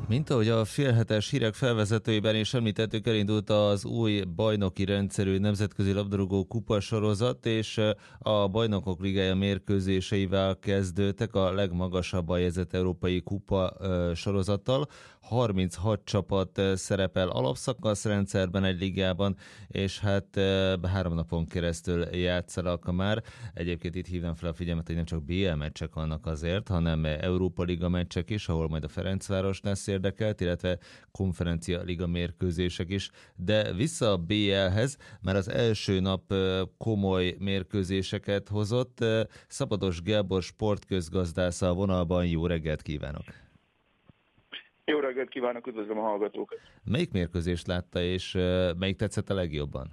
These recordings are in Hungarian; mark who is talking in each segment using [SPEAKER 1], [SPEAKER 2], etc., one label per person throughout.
[SPEAKER 1] Mint ahogy a félhetes hírek felvezetőiben is említettük, elindult az új bajnoki rendszerű nemzetközi labdarúgó kupa sorozat, és a Bajnokok Ligája mérkőzéseivel kezdődtek a legmagasabban helyezett európai kupa sorozattal. 36 csapat szerepel alapszakaszrendszerben egy ligában, és hát 3 napon keresztül játszanak már. Egyébként itt hívnám fel a figyelmet, hogy nem csak BL meccsek vannak azért, hanem Európa Liga meccsek is, ahol majd a Ferencváros lesz érdekelt, illetve konferencia liga mérkőzések is. De vissza a BL-hez, mert az első nap komoly mérkőzéseket hozott. Szabados Gábor sportközgazdász a vonalban, jó reggelt kívánok!
[SPEAKER 2] Jó reggelt kívánok, üdvözlöm a hallgatókat!
[SPEAKER 1] Melyik mérkőzést látta, és melyik tetszett a legjobban?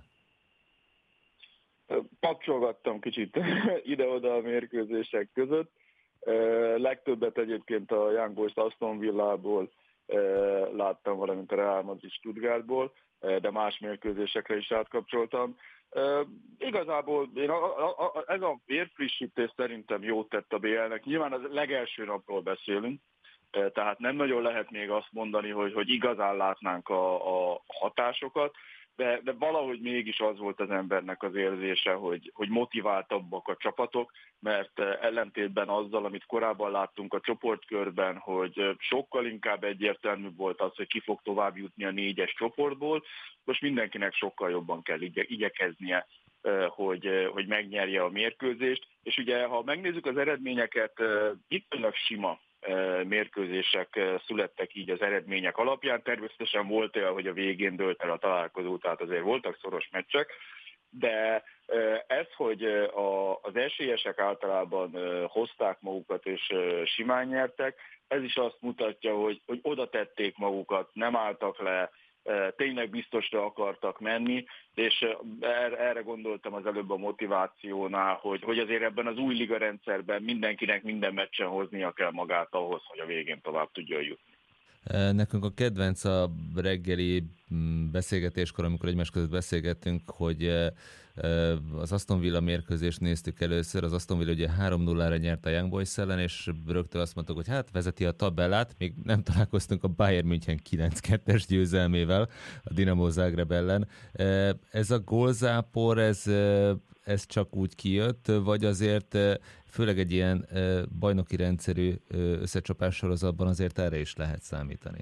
[SPEAKER 2] Kapcsolgattam kicsit ide-oda a mérkőzések között. Legtöbbet egyébként a Young Boys Aston Villából láttam, valamint a Real Madrid Stuttgartból, de más mérkőzésekre is átkapcsoltam. Igazából ez a vérfrissítés szerintem jót tett a BL-nek. Nyilván az legelső napról beszélünk, tehát nem nagyon lehet még azt mondani, hogy igazán látnánk a hatásokat, de valahogy mégis az volt az embernek az érzése, hogy motiváltabbak a csapatok, mert ellentétben azzal, amit korábban láttunk a csoportkörben, hogy sokkal inkább egyértelmű volt az, hogy ki fog tovább jutni a 4-es csoportból, most mindenkinek sokkal jobban kell igyekeznie, hogy megnyerje a mérkőzést. És ugye, ha megnézzük az eredményeket, viszonylag sima mérkőzések születtek így az eredmények alapján. Természetesen volt olyan, hogy a végén dőlt el a találkozó, tehát azért voltak szoros meccsek, de ez, hogy az esélyesek általában hozták magukat és simán nyertek, ez is azt mutatja, hogy oda tették magukat, nem álltak le, tényleg biztosra akartak menni, és erre gondoltam az előbb a motivációnál, hogy azért ebben az új liga rendszerben mindenkinek minden meccsen hoznia kell magát ahhoz, hogy a végén tovább tudjon jutni.
[SPEAKER 1] Nekünk a kedvenc a reggeli beszélgetéskor, amikor egymás között beszélgettünk, hogy az Aston Villa mérkőzést néztük először. Az Aston Villa ugye 3-0-ra nyert a Young Boys ellen, és rögtön azt mondtuk, hogy hát vezeti a tabellát. Még nem találkoztunk a Bayern München 9-2-es győzelmével a Dinamo Zagreb ellen. Ez a gólzápor, ez csak úgy kijött, vagy azért főleg egy ilyen bajnoki rendszerű összecsapás sorozatban azért erre is lehet számítani?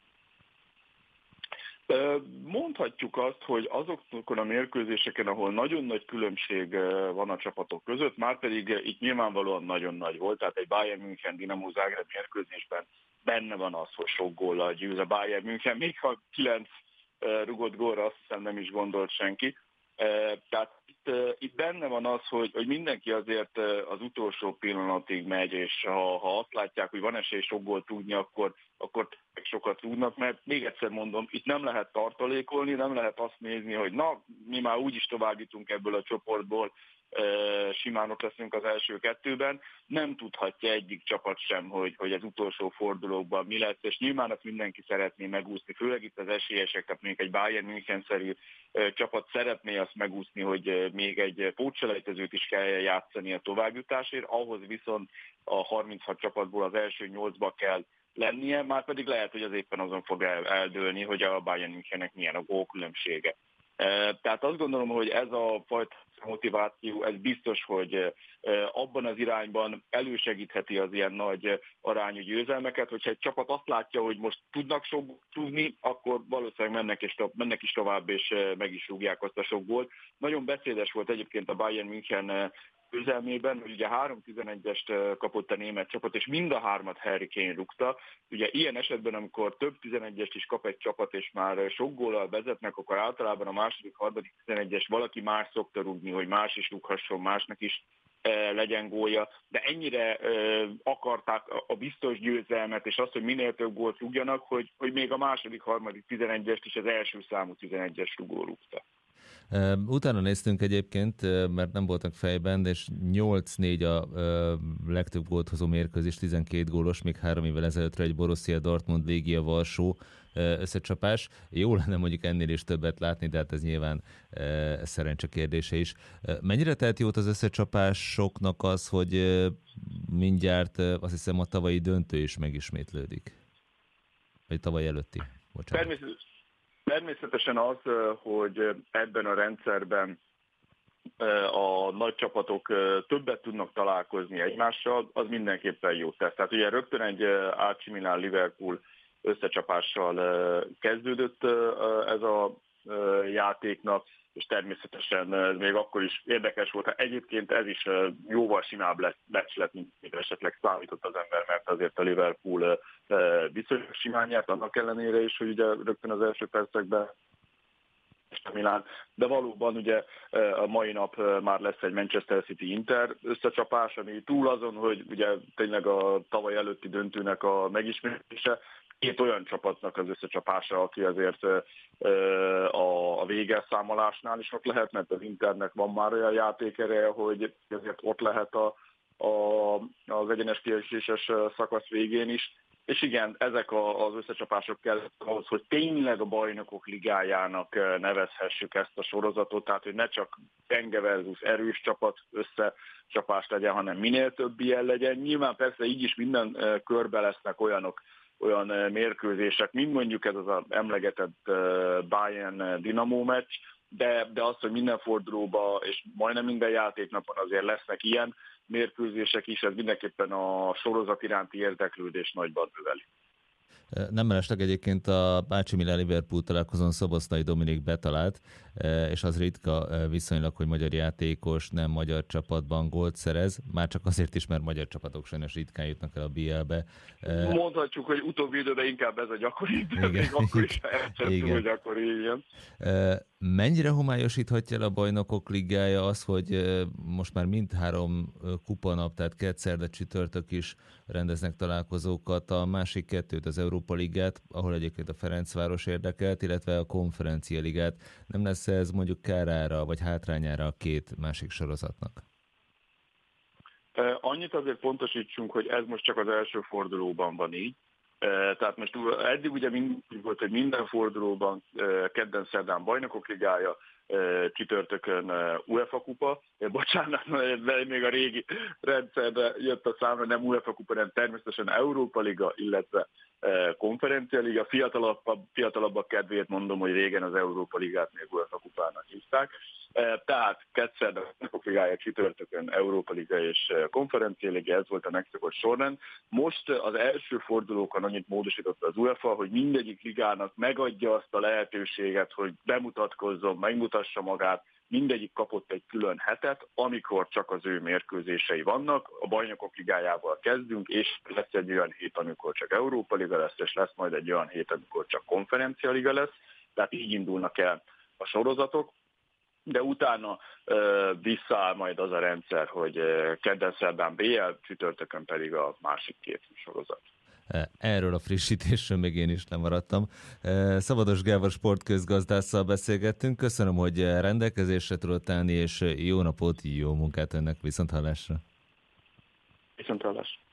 [SPEAKER 2] Mondhatjuk azt, hogy azokon a mérkőzéseken, ahol nagyon nagy különbség van a csapatok között, márpedig itt nyilvánvalóan nagyon nagy volt, tehát egy Bayern München Dinamo Zagreb mérkőzésben benne van az, hogy sok góllal győz a Bayern München, még ha 9 rugott gólra azt hiszem nem is gondolt senki. Tehát itt benne van az, hogy mindenki azért az utolsó pillanatig megy, és ha azt látják, hogy van esély sok gólt rúgni, akkor sokat rúgnak, mert még egyszer mondom, itt nem lehet tartalékolni, nem lehet azt nézni, hogy na, mi már úgyis tovább jutunk ebből a csoportból, simánok leszünk az első kettőben, nem tudhatja egyik csapat sem, hogy az utolsó fordulókban mi lesz, és nyilván azt mindenki szeretné megúszni, főleg itt az esélyesek, tehát még egy Bayern München-szerű csapat szeretné azt megúszni, hogy még egy pótselejtezőt is kell játszani a továbbjutásért, ahhoz viszont a 36 csapatból az első 8-ba kell lennie, már pedig lehet, hogy az éppen azon fog eldőlni, hogy a Bayern Münchennek milyen a gólkülönbsége. Tehát azt gondolom, hogy ez a fajta motiváció, ez biztos, hogy abban az irányban elősegítheti az ilyen nagy arányú győzelmeket, hogyha egy csapat azt látja, hogy most tudnak sok tudni, akkor valószínűleg mennek is tovább, és meg is rúgják azt a sok gólt. Nagyon beszédes volt egyébként a Bayern München győzelmében, hogy ugye 3-11-est kapott a német csapat, és mind a 3-at Harry Kane rúgta. Ugye ilyen esetben, amikor több 11-est is kap egy csapat, és már sok góllal vezetnek, akkor általában a második, harmadik 11-es valaki más szokta rúgni, hogy más is rúghasson, másnak is legyen gólja, de ennyire akarták a biztos győzelmet, és azt, hogy minél több gólt rúgjanak, hogy még a második, harmadik 11-est is az első számú 11-es rúgó rúgta.
[SPEAKER 1] Utána néztünk egyébként, mert nem voltak fejben, és 8-4 a legtöbb gólt hozó mérkőzés, 12 gólos, még 3 évvel ezelőttre egy Borussia Dortmund Légia Varsó összecsapás. Jó lenne mondjuk ennél is többet látni, de hát ez nyilván szerencse kérdése is. Mennyire tett jót az összecsapásoknak az, hogy mindjárt azt hiszem a tavalyi döntő is megismétlődik? Vagy tavaly előtti? Bocsánat.
[SPEAKER 2] Természetesen az, hogy ebben a rendszerben a nagy csapatok többet tudnak találkozni egymással, az mindenképpen jó tesz. Tehát ugye rögtön egy AC Milan Liverpool összecsapással kezdődött ez a játéknak, és természetesen még akkor is érdekes volt. Egyébként ez is jóval simább lett, mint esetleg számított az ember, mert azért a Liverpool viszonylag simán nyert, annak ellenére is, hogy ugye rögtön az első percekben Milán, de valóban ugye a mai nap már lesz egy Manchester City-Inter összecsapás, ami túl azon, hogy ugye tényleg a tavaly előtti döntőnek a megismétlése, két olyan csapatnak az összecsapása, aki azért a végelszámolásnál is ott lehet, mert az Internek van már olyan játékereje, hogy azért ott lehet az egyenes kieséses szakasz végén is. És igen, ezek az összecsapások kell ahhoz, hogy tényleg a Bajnokok Ligájának nevezhessük ezt a sorozatot, tehát hogy ne csak gyenge versus erős csapat összecsapás legyen, hanem minél több ilyen legyen. Nyilván persze így is minden körbe lesznek olyan mérkőzések, mint mondjuk ez az emlegetett Bayern-Dinamo meccs, de az, hogy minden fordulóban és majdnem minden játéknapon azért lesznek ilyen mérkőzések is, ez mindenképpen a sorozat iránti érdeklődés nagyban növeli.
[SPEAKER 1] Nem mellesleg egyébként a AC Milan Liverpool találkozón Szoboszlai Dominik betalált, és az ritka viszonylag, hogy magyar játékos nem magyar csapatban gólt szerez, már csak azért is, mert magyar csapatok sajnos ritkán jutnak el a BL-be.
[SPEAKER 2] Mondhatjuk, hogy utóbbi időben inkább ez a gyakori, még akkor is elcsettünk, hogy gyakori, igen.
[SPEAKER 1] Mennyire homályosíthatja el a Bajnokok Ligája az, hogy most már mindhárom kupanap, tehát kedd, szerda, csütörtök is rendeznek találkozókat, a másik kettőt, az Európa Ligát, ahol egyébként a Ferencváros érdekelt, illetve a Konferencia Ligát. Nem lesz ez mondjuk kárára vagy hátrányára a két másik sorozatnak?
[SPEAKER 2] Annyit azért pontosítsunk, hogy ez most csak az első fordulóban van így. Tehát most eddig ugye volt, hogy minden fordulóban kedden, szerdán Bajnokok Ligája, csütörtökön UEFA kupa. Bocsánat, de még a régi rendszerre jött a számra, nem UEFA kupa, hanem természetesen Európa Liga, illetve Konferencia Liga. Fiatalabbak kedvéért mondom, hogy régen az Európa Ligát még UEFA kupának hívták. Tehát kedszerd a Bajnokok Ligája, csütörtökön Európa Liga és Konferencia Liga, ez volt a megszokott sorrend. Most az első fordulókon annyit módosította az UEFA, hogy mindegyik ligának megadja azt a lehetőséget, hogy bemutatkozzon, megmutassa magát, mindegyik kapott egy külön hetet, amikor csak az ő mérkőzései vannak. A Bajnokok Ligájával kezdünk, és lesz egy olyan hét, amikor csak Európa Liga lesz, és lesz majd egy olyan hét, amikor csak Konferencia Liga lesz. Tehát így indulnak el a sorozatok. De utána visszaáll majd az a rendszer, hogy kedden, szerdán BL, csütörtökön pedig a másik két sorozat.
[SPEAKER 1] Erről a frissítésről még én is lemaradtam. Szabados Gábor sportközgazdásszal beszélgettünk. Köszönöm, hogy rendelkezésre tudott állni, és jó napot, jó munkát önnek, viszonthallásra.
[SPEAKER 2] Viszonthallásra.